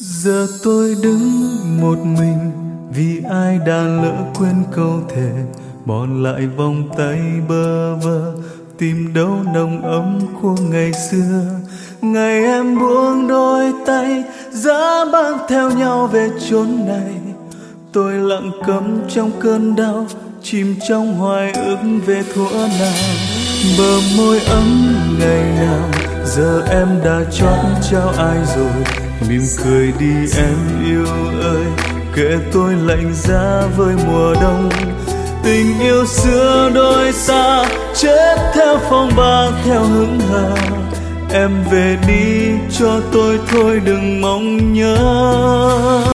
Giờ tôi đứng một mình vì ai đã lỡ quên câu thề, bỏ lại vòng tay bơ vơ tìm đâu nồng ấm của ngày xưa. Ngày em buông đôi tay giá băng theo nhau về chốn này, tôi lặng câm trong cơn đau, chìm trong hoài ức về thuở nào. Bờ môi ấm ngày nào giờ em đã chót trao ai rồi, mỉm cười đi em yêu ơi, kệ tôi lạnh giá với mùa đông. Tình yêu xưa đôi ta chết theo phong ba theo hững hờ, em về đi cho tôi thôi đừng mong nhớ.